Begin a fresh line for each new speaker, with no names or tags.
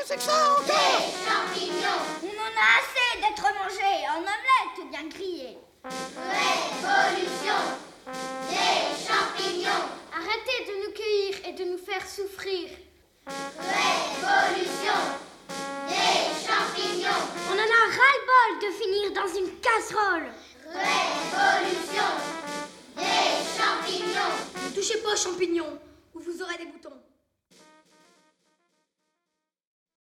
c'est que ça encore?
Des champignons.
On en a assez d'être mangés en omelette ou bien grillés.
Révolution. Des champignons.
Arrêtez de nous cueillir et de nous faire souffrir.
Révolution. Des champignons.
On en a ras-le-bol de finir dans une casserole.
Révolution. Des champignons.
Ne touchez pas aux champignons.